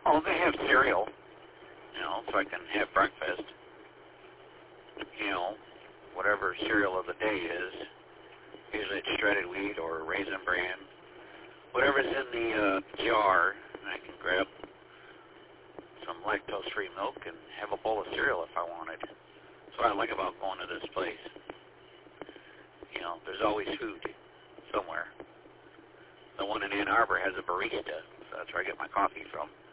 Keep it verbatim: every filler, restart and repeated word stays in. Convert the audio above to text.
Oh, they have cereal, you know, so I can have breakfast. You know, whatever cereal of the day is. Usually it's shredded wheat or Raisin Bran. Whatever's in the uh, jar, I can grab some lactose-free milk and have a bowl of cereal if I wanted. That's what I like about going to this place. You know, there's always food somewhere. The one in Ann Arbor has a barista, so that's where I get my coffee from.